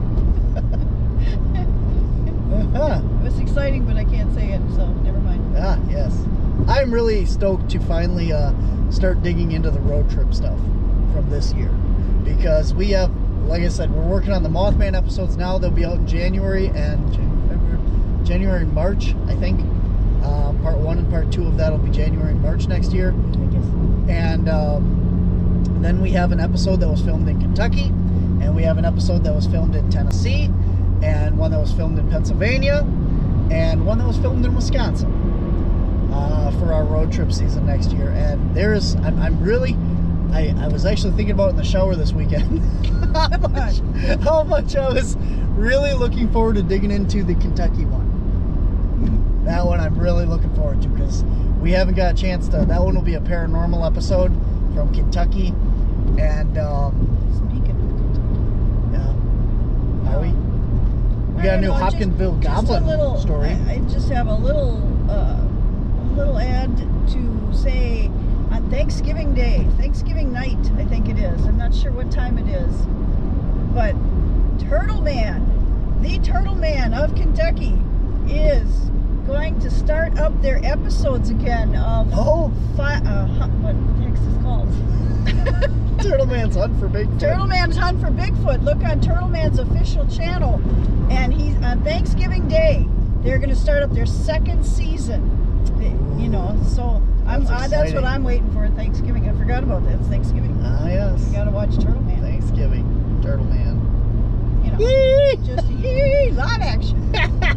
Uh-huh. It was exciting, but I can't say it, so never mind. Ah, yes. I'm really stoked to finally uh, start digging into the road trip stuff from this year. Because we have, like I said, we're working on the Mothman episodes now. They'll be out in January and Jan- February, January and March, I think. Um, part one and part two of that will be January and March next year. I guess. And um, then we have an episode that was filmed in Kentucky, and we have an episode that was filmed in Tennessee, and one that was filmed in Pennsylvania, and one that was filmed in Wisconsin uh, for our road trip season next year. And there's, I'm, I'm really, I, I was actually thinking about it in the shower this weekend, how, much, how much I was really looking forward to digging into the Kentucky one. That one I'm really looking forward to, because we haven't got a chance to. That one will be a paranormal episode from Kentucky, and um, Speaking of yeah, are we? We I got a don't new know, just- Hopkinsville just a Goblin little, story. I, I just have a little, uh, a little ad to say on Thanksgiving Day, Thanksgiving night, I think it is. I'm not sure what time it is, but Turtle Man, the Turtle Man of Kentucky, is going to start up their episodes again of Oh, fi- uh, hu- what the heck is this called? Turtle Man's Hunt for Bigfoot. Turtle Man's Hunt for Bigfoot. Look on Turtle Man's official channel, and he's on Thanksgiving Day. They're going to start up their second season. They- you know, so I'm That's uh, that's exciting. what I'm waiting for. Thanksgiving. I forgot about that. It's Thanksgiving. Ah, yes. You got to watch Turtle Man. Thanksgiving, Turtle Man. You know, Yee! just yee, live action.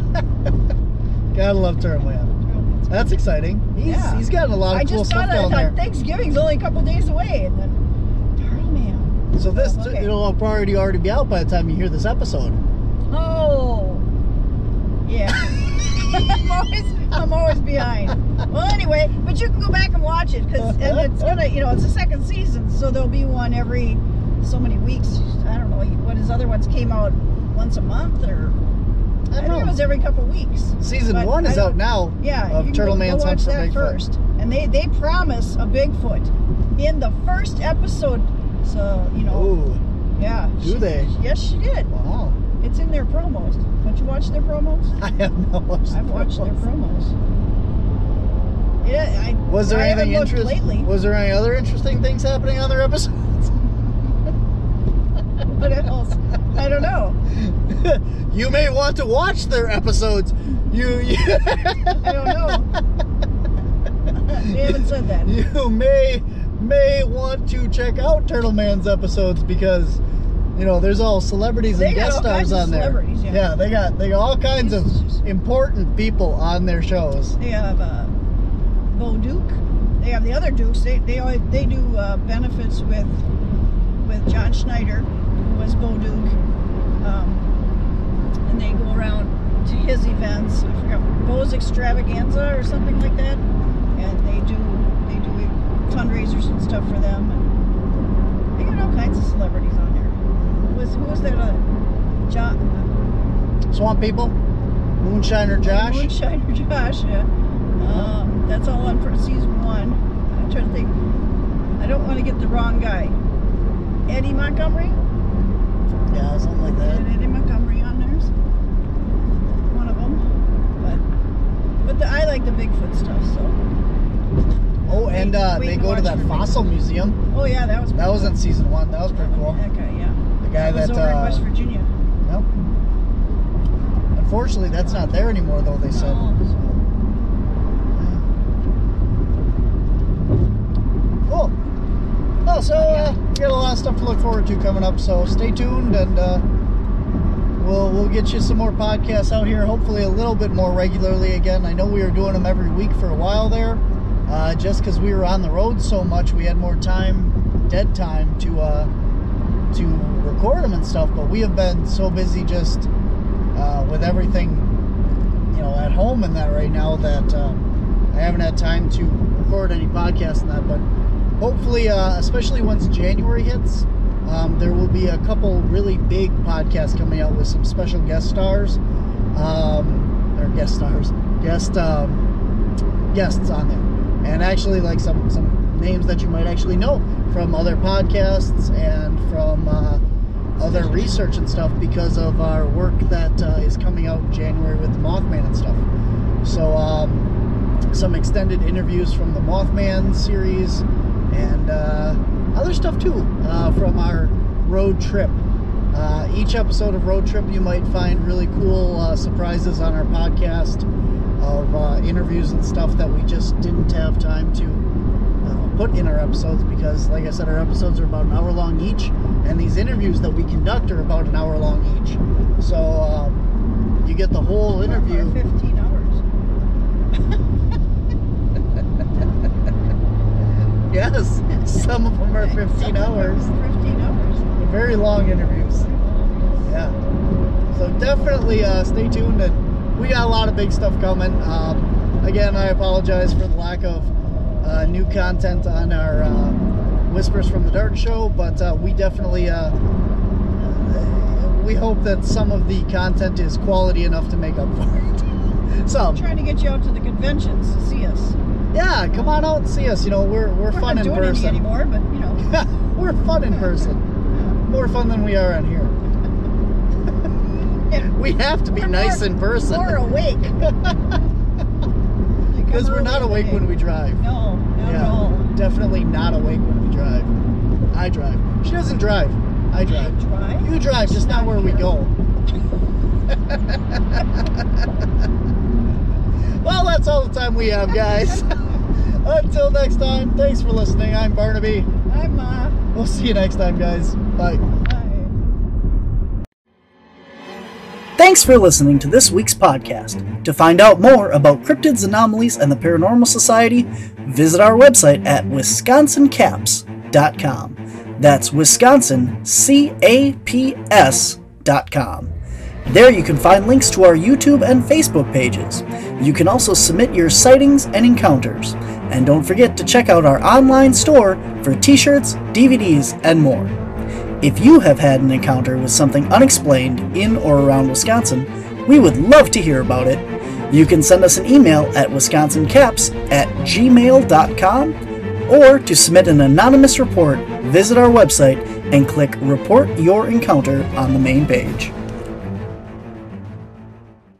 Gotta love Turtle Man. Turtle Man's That's exciting. He's Yeah. he's got a lot of I cool just stuff thought down I there. thought Thanksgiving's only a couple days away, and then Turtle Man. So this Oh, okay. it'll already already be out by the time you hear this episode. Oh, yeah. I'm always, I'm always behind. Well, anyway, but you can go back and watch it, because and it's gonna, you know, it's a second season, so there'll be one every so many weeks. I don't know what his other ones came out once a month, or I I don't think it know. was every couple weeks. Season But one is I out don't- now. Yeah, Of you can Turtle go, Man's go Hunt watch for that Bigfoot. first, and they they promise a Bigfoot in the first episode. So you know, Ooh, yeah. do she- they? Yes, she did. wow. It's in their promos. Don't you watch their promos? I have not watched. I've the watched their promos. promos. Yeah, I Was there I haven't anything looked interesting? lately. Was there any other interesting things happening on their episodes? What else? I don't know. You may want to watch their episodes. You, you, I don't know. They haven't said that. you may may want to check out Turtle Man's episodes, because you know there's all celebrities They and got guest all stars kinds of on there. celebrities, yeah. they got they got all kinds of important people on their shows. They have uh, Bo Duke. they have the other Dukes. They they always, they do uh, benefits with with John Schneider, who was Bo Duke, um, and they go around to his events. I forgot, Bo's Extravaganza or something like that, and they do they do fundraisers and stuff for them. And they got all kinds of celebrities on there. Who was who was that? Uh, John. Uh, Swamp People, Moonshiner Josh. Moonshiner Josh. Yeah. Um, that's all on for season one. I'm trying to think. I don't want to get the wrong guy. Eddie Montgomery? Yeah, something like that. Eddie Montgomery on there's one of them. But but the, I like the Bigfoot stuff. So. Oh, and uh, Wait they and go to watch that for fossil Bigfoot. museum. Oh yeah, that was. That was in season one. That was pretty cool. Okay, yeah. The guy That was that. over in uh, West Virginia. Yep. Unfortunately, that's not there anymore, though. They said. Oh, so- Cool. Oh, so uh, we got a lot of stuff to look forward to coming up. So stay tuned, and uh, we'll we'll get you some more podcasts out here. Hopefully, a little bit more regularly again. I know we were doing them every week for a while there, uh, just because we were on the road so much. We had more time, dead time, to uh, to record them and stuff. But we have been so busy just uh, with everything, you know, at home and that right now that um, I haven't had time to record any podcasts and that. But hopefully, uh, especially once January hits, um, there will be a couple really big podcasts coming out with some special guest stars, um, or guest stars, guest um, guests on there, and actually like some some names that you might actually know from other podcasts and from uh, other research and stuff because of our work that uh, is coming out in January with the Mothman and stuff. So um, some extended interviews from the Mothman series. And uh, other stuff too uh, from our road trip. Uh, each episode of Road Trip, you might find really cool uh, surprises on our podcast of uh, interviews and stuff that we just didn't have time to uh, put in our episodes because, like I said, our episodes are about an hour long each, and these interviews that we conduct are about an hour long each. So um, you get the whole interview. For fifteen hours. Yes, some of them are fifteen hours. fifteen hours. Very long interviews. Yeah. So definitely uh, stay tuned, and we got a lot of big stuff coming. Um, again, I apologize for the lack of uh, new content on our uh, Whispers from the Dark show, but uh, we definitely uh, we hope that some of the content is quality enough to make up for it. So I'm trying to get you out to the conventions to see us. Yeah, come on out and see us. You know, we're we're, We're fun not in doing person. any anymore, but you know. We're fun in person. More fun than we are on here. Yeah. We have to be We're nice more, in person. More awake. Because we're not awake when we drive. No, not yeah, at all. definitely not awake when we drive. I drive. She doesn't drive. I drive. I drive? You drive, just not where we go. Well, that's all the time we have, guys. Until next time, thanks for listening. I'm Barnaby. I'm uh We'll see you next time, guys. Bye. Bye. Thanks for listening to this week's podcast. To find out more about cryptids, anomalies, and the Paranormal Society, visit our website at wisconsin caps dot com. That's Wisconsin, C A P S dot com. There you can find links to our YouTube and Facebook pages. You can also submit your sightings and encounters. And don't forget to check out our online store for t-shirts, D V Ds, and more. If you have had an encounter with something unexplained in or around Wisconsin, we would love to hear about it. You can send us an email at wisconsin caps at gmail dot com, or to submit an anonymous report, visit our website and click Report Your Encounter on the main page.